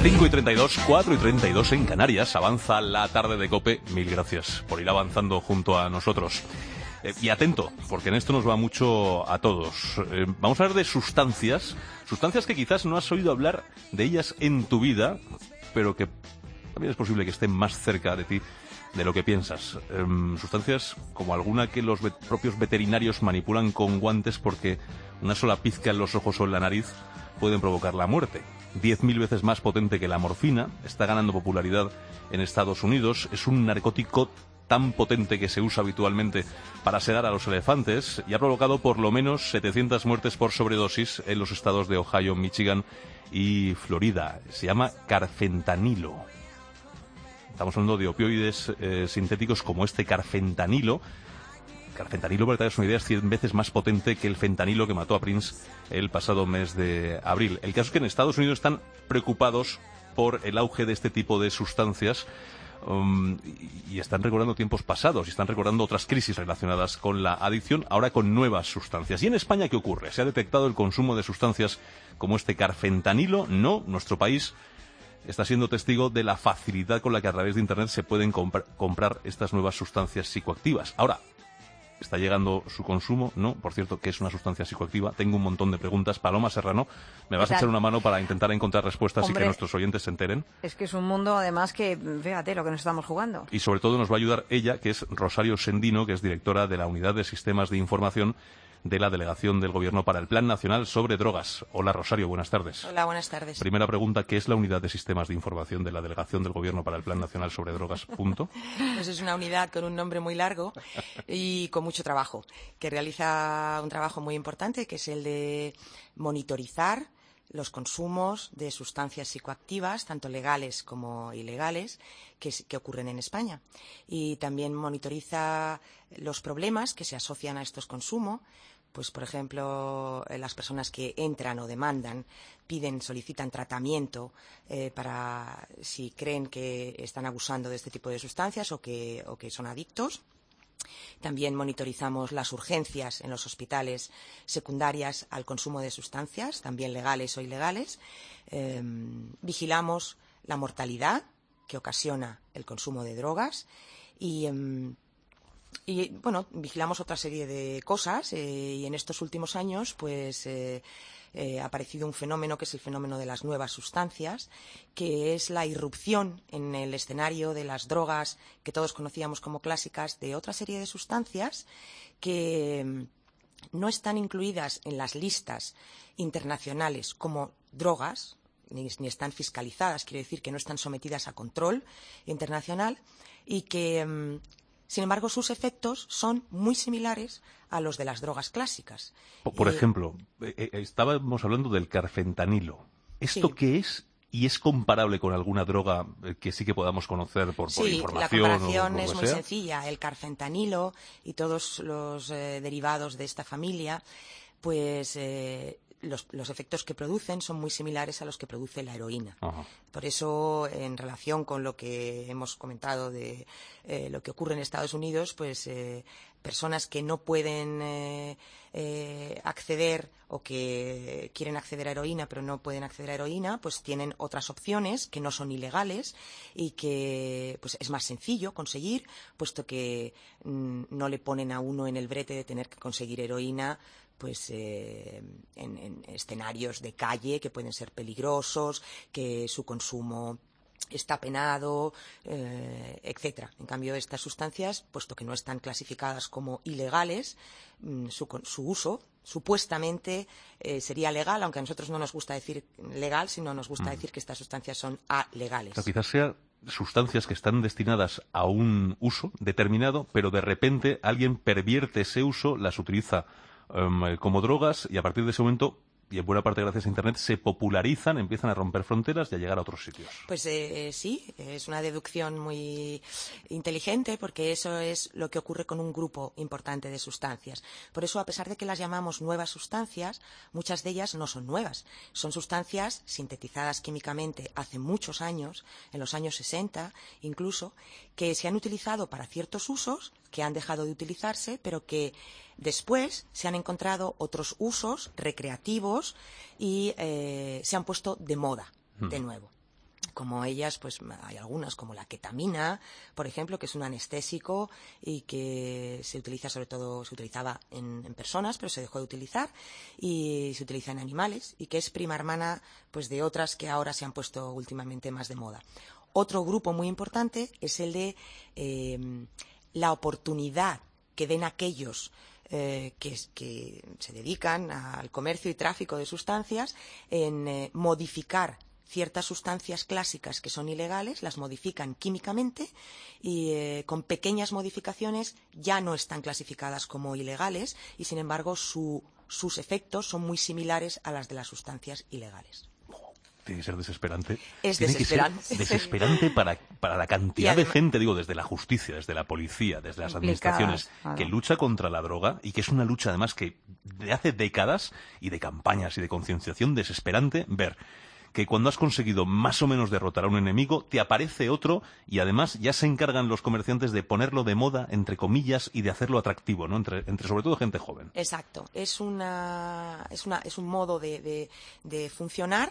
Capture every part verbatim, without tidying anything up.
cinco y treinta y dos, cuatro y treinta y dos en Canarias. Avanza la tarde de COPE. Mil gracias por ir avanzando junto a nosotros. Eh, y atento, porque en esto nos va mucho a todos. Eh, vamos a hablar de sustancias. Sustancias que quizás no has oído hablar de ellas en tu vida, pero que también es posible que estén más cerca de ti de lo que piensas. Eh, sustancias como alguna que los ve- propios veterinarios manipulan con guantes porque una sola pizca en los ojos o en la nariz pueden provocar la muerte. Diez mil veces más potente que la morfina, está ganando popularidad en Estados Unidos, es un narcótico tan potente que se usa habitualmente para sedar a los elefantes y ha provocado por lo menos setecientas muertes por sobredosis en los estados de Ohio, Michigan y Florida. Se llama carfentanilo. Estamos hablando de opioides eh, sintéticos como este carfentanilo. Carfentanilo, para que te hagas una idea, es cien veces más potente que el fentanilo que mató a Prince el pasado mes de abril. El caso es que en Estados Unidos están preocupados por el auge de este tipo de sustancias um, y, y están recordando tiempos pasados y están recordando otras crisis relacionadas con la adicción, ahora con nuevas sustancias. ¿Y en España qué ocurre? ¿Se ha detectado el consumo de sustancias como este carfentanilo? No, nuestro país está siendo testigo de la facilidad con la que a través de Internet se pueden comprar, comprar estas nuevas sustancias psicoactivas. Ahora, ¿está llegando su consumo? No, por cierto, ¿qué es una sustancia psicoactiva? Tengo un montón de preguntas. Paloma Serrano, ¿me vas a echar una mano para intentar encontrar respuestas Hombre, y que nuestros oyentes se enteren? Es que es un mundo, además, que fíjate lo que nos estamos jugando. Y sobre todo nos va a ayudar ella, que es Rosario Sendino, que es directora de la Unidad de Sistemas de Información de la Delegación del Gobierno para el Plan Nacional sobre Drogas. Hola, Rosario, buenas tardes. Hola, buenas tardes. Primera pregunta, ¿qué es la Unidad de Sistemas de Información de la Delegación del Gobierno para el Plan Nacional sobre Drogas? Punto. Pues es una unidad con un nombre muy largo y con mucho trabajo, que realiza un trabajo muy importante, que es el de monitorizar los consumos de sustancias psicoactivas, tanto legales como ilegales, que, que ocurren en España. Y también monitoriza los problemas que se asocian a estos consumos. Pues, por ejemplo, las personas que entran o demandan, piden, solicitan tratamiento eh, para si creen que están abusando de este tipo de sustancias o que, o que son adictos. También monitorizamos las urgencias en los hospitales secundarias al consumo de sustancias, también legales o ilegales. Eh, vigilamos la mortalidad que ocasiona el consumo de drogas y... Eh, Y, bueno, vigilamos otra serie de cosas eh, y en estos últimos años pues eh, eh, ha aparecido un fenómeno que es el fenómeno de las nuevas sustancias, que es la irrupción en el escenario de las drogas que todos conocíamos como clásicas de otra serie de sustancias que eh, no están incluidas en las listas internacionales como drogas, ni, ni están fiscalizadas, quiere decir que no están sometidas a control internacional y que... Eh, Sin embargo, sus efectos son muy similares a los de las drogas clásicas. Por eh, ejemplo, eh, estábamos hablando del carfentanilo. ¿Esto sí. qué es? ¿Y es comparable con alguna droga que sí que podamos conocer por, por sí, información? Sí, la comparación o es lo muy sea? sencilla. El carfentanilo y todos los eh, derivados de esta familia, pues... Eh, Los, los efectos que producen son muy similares a los que produce la heroína. Ajá. Por eso, en relación con lo que hemos comentado de eh, lo que ocurre en Estados Unidos, pues eh, personas que no pueden eh, eh, acceder o que quieren acceder a heroína pero no pueden acceder a heroína, pues tienen otras opciones que no son ilegales y que pues es más sencillo conseguir, puesto que mm, no le ponen a uno en el brete de tener que conseguir heroína pues eh, en, en escenarios de calle que pueden ser peligrosos, que su consumo está penado, eh, etcétera. En cambio, estas sustancias, puesto que no están clasificadas como ilegales, mmm, su, su uso supuestamente eh, sería legal, aunque a nosotros no nos gusta decir legal, sino nos gusta mm. decir que estas sustancias son alegales. O sea, quizás sea sustancias que están destinadas a un uso determinado, pero de repente alguien pervierte ese uso, las utiliza Um, como drogas y a partir de ese momento, y en buena parte gracias a Internet, se popularizan, empiezan a romper fronteras y a llegar a otros sitios. Pues eh, sí, es una deducción muy inteligente porque eso es lo que ocurre con un grupo importante de sustancias. Por eso, a pesar de que las llamamos nuevas sustancias, muchas de ellas no son nuevas. Son sustancias sintetizadas químicamente hace muchos años, en los años sesenta incluso, que se han utilizado para ciertos usos, que han dejado de utilizarse, pero que después se han encontrado otros usos recreativos y eh, se han puesto de moda de nuevo. Como ellas, pues hay algunas, como la ketamina, por ejemplo, que es un anestésico y que se utiliza sobre todo, se utilizaba en, en personas, pero se dejó de utilizar, y se utiliza en animales, y que es prima hermana pues de otras que ahora se han puesto últimamente más de moda. Otro grupo muy importante es el de eh, la oportunidad que den aquellos eh, que, que se dedican al comercio y tráfico de sustancias en eh, modificar ciertas sustancias clásicas que son ilegales, las modifican químicamente y eh, con pequeñas modificaciones ya no están clasificadas como ilegales y, sin embargo, su, sus efectos son muy similares a las de las sustancias ilegales. Tiene que ser desesperante. Es Tiene desesperante. que ser desesperante para, para la cantidad además, de gente, digo, desde la justicia, desde la policía, desde las administraciones, claro, que lucha contra la droga y que es una lucha, además, que de hace décadas y de campañas y de concienciación desesperante ver que cuando has conseguido más o menos derrotar a un enemigo, te aparece otro y además ya se encargan los comerciantes de ponerlo de moda, entre comillas, y de hacerlo atractivo, ¿no? Entre, entre sobre todo gente joven. Exacto. Es una, es una, es un modo de, de, de funcionar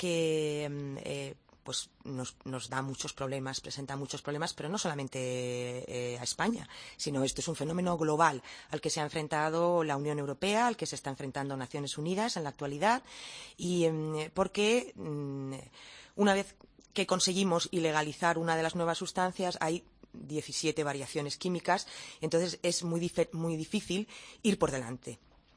que eh, pues nos, nos da muchos problemas, presenta muchos problemas, pero no solamente eh, a España, sino esto es un fenómeno global al que se ha enfrentado la Unión Europea, al que se está enfrentando Naciones Unidas en la actualidad, y eh, porque mm, una vez que conseguimos ilegalizar una de las nuevas sustancias, hay diecisiete variaciones químicas, entonces es muy, muy difícil ir por delante.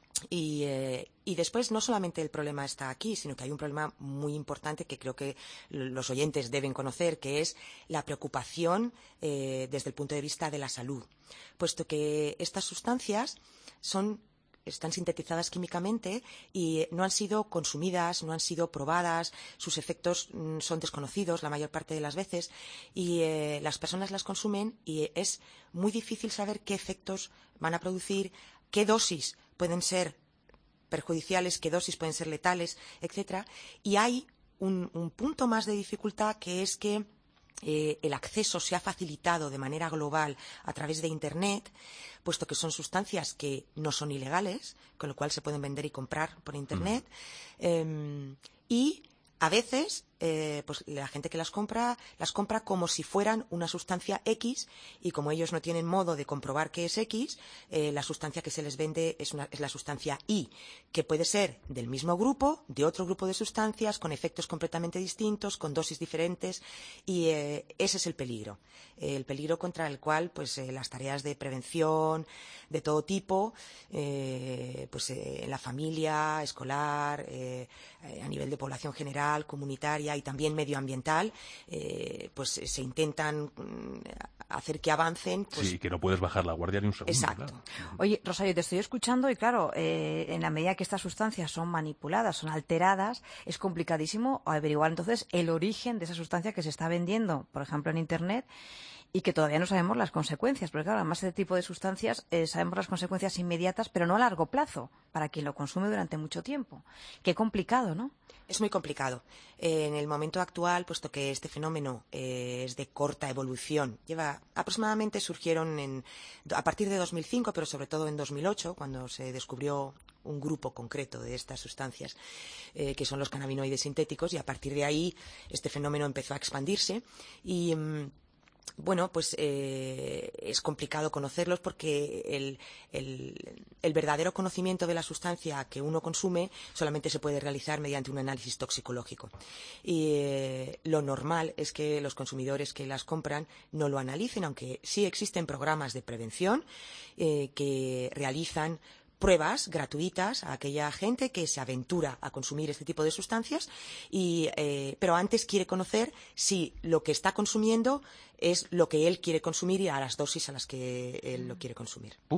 Y, eh, y después no solamente el problema está aquí, sino que hay un problema muy importante que creo que los oyentes deben conocer, que es la preocupación eh, desde el punto de vista de la salud, puesto que estas sustancias son están sintetizadas químicamente y no han sido consumidas, no han sido probadas, sus efectos mm, son desconocidos la mayor parte de las veces y eh, las personas las consumen y es muy difícil saber qué efectos van a producir, qué dosis pueden ser perjudiciales, qué dosis pueden ser letales, etcétera. Y hay un, un punto más de dificultad, que es que eh, el acceso se ha facilitado de manera global a través de Internet, puesto que son sustancias que no son ilegales, con lo cual se pueden vender y comprar por Internet. Mm. Eh, y a veces eh, pues la gente que las compra las compra como si fueran una sustancia X, y como ellos no tienen modo de comprobar que es X, eh, la sustancia que se les vende es, una, es la sustancia Y, que puede ser del mismo grupo, de otro grupo de sustancias, con efectos completamente distintos, con dosis diferentes, y eh, ese es el peligro. Eh, el peligro contra el cual pues eh, las tareas de prevención de todo tipo, eh, pues eh, en la familia, escolar, eh, eh, a nivel de población general, comunitaria y también medioambiental, eh, pues se intentan mm, hacer que avancen. Pues... Sí, que no puedes bajar la guardia ni un segundo. Exacto. Claro. Oye, Rosario, te estoy escuchando y claro, eh, en la medida que estas sustancias son manipuladas, son alteradas, es complicadísimo averiguar entonces el origen de esa sustancia que se está vendiendo, por ejemplo, en Internet, y que todavía no sabemos las consecuencias, porque claro, además de este tipo de sustancias eh, sabemos las consecuencias inmediatas, pero no a largo plazo, para quien lo consume durante mucho tiempo. Qué complicado, ¿no? Es muy complicado. Eh, en el momento actual, puesto que este fenómeno eh, es de corta evolución, lleva aproximadamente surgieron en, a partir de dos mil cinco, pero sobre todo en dos mil ocho, cuando se descubrió un grupo concreto de estas sustancias, eh, que son los cannabinoides sintéticos, y a partir de ahí este fenómeno empezó a expandirse y... Mmm, Bueno, pues eh, es complicado conocerlos porque el, el, el verdadero conocimiento de la sustancia que uno consume solamente se puede realizar mediante un análisis toxicológico. Y eh, lo normal es que los consumidores que las compran no lo analicen, aunque sí existen programas de prevención eh, que realizan pruebas gratuitas a aquella gente que se aventura a consumir este tipo de sustancias, y, eh, pero antes quiere conocer si lo que está consumiendo es lo que él quiere consumir y a las dosis a las que él lo quiere consumir. Uf.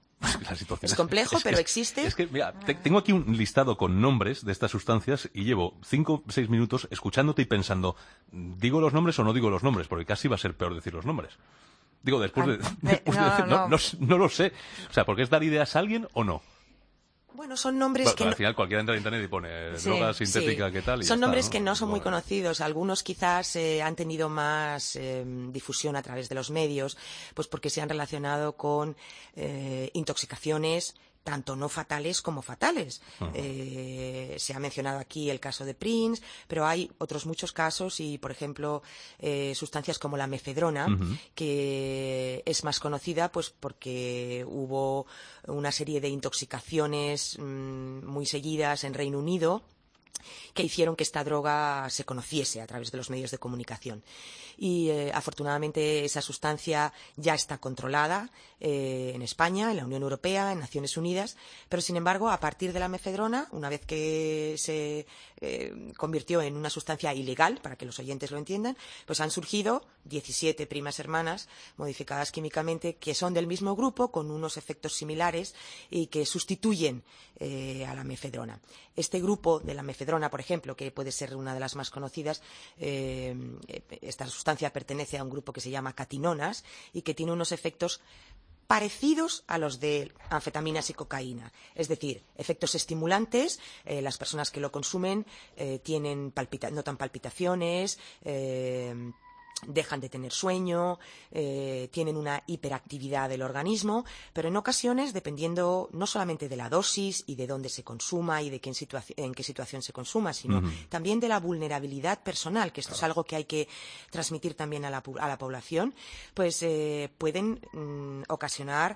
La situación es complejo, es, pero es, existe. Es que, mira, te, tengo aquí un listado con nombres de estas sustancias y llevo cinco o seis minutos escuchándote y pensando, ¿digo los nombres o no digo los nombres? Porque casi va a ser peor decir los nombres. Digo, después de, después no, de decir, no, no, no, no lo sé. O sea, ¿porque es dar ideas a alguien o no? Bueno, son nombres bueno, que... Al no... final cualquiera entra en internet y pone sí, droga sintética, sí. ¿qué tal? Y son ya nombres está, ¿no? que no son muy bueno. conocidos. Algunos quizás eh, han tenido más eh, difusión a través de los medios, pues porque se han relacionado con eh, intoxicaciones tanto no fatales como fatales. Uh-huh. Eh, se ha mencionado aquí el caso de Prince, pero hay otros muchos casos y, por ejemplo, eh, sustancias como la mefedrona, uh-huh. que es más conocida pues porque hubo una serie de intoxicaciones mmm, muy seguidas en Reino Unido que hicieron que esta droga se conociese a través de los medios de comunicación. Y eh, afortunadamente esa sustancia ya está controlada eh, en España, en la Unión Europea, en Naciones Unidas, pero sin embargo a partir de la mefedrona, una vez que se eh, convirtió en una sustancia ilegal, para que los oyentes lo entiendan, pues han surgido diecisiete primas hermanas modificadas químicamente que son del mismo grupo, con unos efectos similares y que sustituyen eh, a la mefedrona. Este grupo de la mefedrona, por ejemplo, que puede ser una de las más conocidas, eh, esta sustancia pertenece a un grupo que se llama catinonas y que tiene unos efectos parecidos a los de anfetaminas y cocaína. Es decir, efectos estimulantes, eh, las personas que lo consumen eh, tienen palpita- notan palpitaciones, eh, dejan de tener sueño, eh, tienen una hiperactividad del organismo, pero en ocasiones, dependiendo no solamente de la dosis y de dónde se consuma y de qué en, situa- en qué situación se consuma, sino uh-huh. también de la vulnerabilidad personal, que esto claro. es algo que hay que transmitir también a la, a la población, pues eh, pueden mm, ocasionar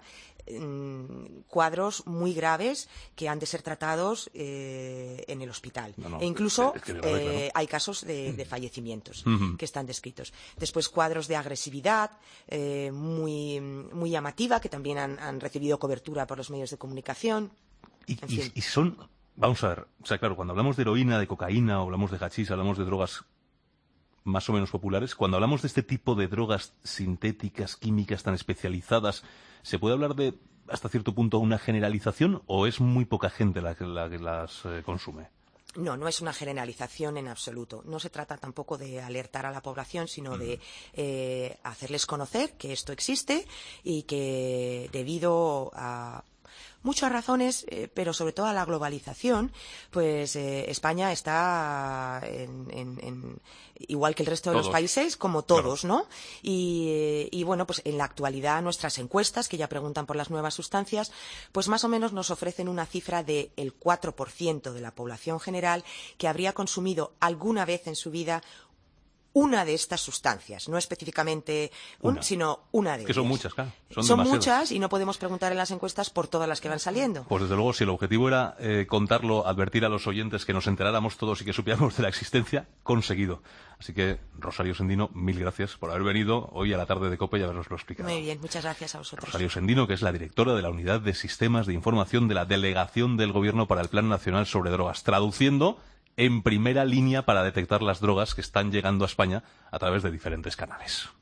cuadros muy graves que han de ser tratados eh, en el hospital. No, no, e incluso es que grave, eh, claro. hay casos de, de fallecimientos uh-huh. que están descritos. Después cuadros de agresividad eh, muy, muy llamativa, que también han, han recibido cobertura por los medios de comunicación. Y, y, y son, vamos a ver, o sea, claro, cuando hablamos de heroína, de cocaína, o hablamos de hachís, hablamos de drogas más o menos populares, cuando hablamos de este tipo de drogas sintéticas, químicas tan especializadas, ¿se puede hablar de, hasta cierto punto, una generalización o es muy poca gente la que, la que las eh, consume? No, no es una generalización en absoluto. No se trata tampoco de alertar a la población, sino mm. de eh, hacerles conocer que esto existe y que debido a muchas razones, eh, pero sobre todo a la globalización, pues eh, España está en, en, en, igual que el resto de todos. Los países, como todos, claro. ¿no? Y, eh, y bueno, pues en la actualidad nuestras encuestas, que ya preguntan por las nuevas sustancias, pues más o menos nos ofrecen una cifra del cuatro por ciento de la población general que habría consumido alguna vez en su vida una de estas sustancias, no específicamente un, una. sino una de que ellas. Que son muchas, claro. Son, son muchas y no podemos preguntar en las encuestas por todas las que van saliendo. Pues desde luego, si el objetivo era eh, contarlo, advertir a los oyentes que nos enteráramos todos y que supiéramos de la existencia, conseguido. Así que, Rosario Sendino, mil gracias por haber venido hoy a la tarde de COPE y habernoslo explicado. Muy bien, muchas gracias a vosotros. Rosario Sendino, que es la directora de la Unidad de Sistemas de Información de la Delegación del Gobierno para el Plan Nacional sobre Drogas, traduciendo en primera línea para detectar las drogas que están llegando a España a través de diferentes canales.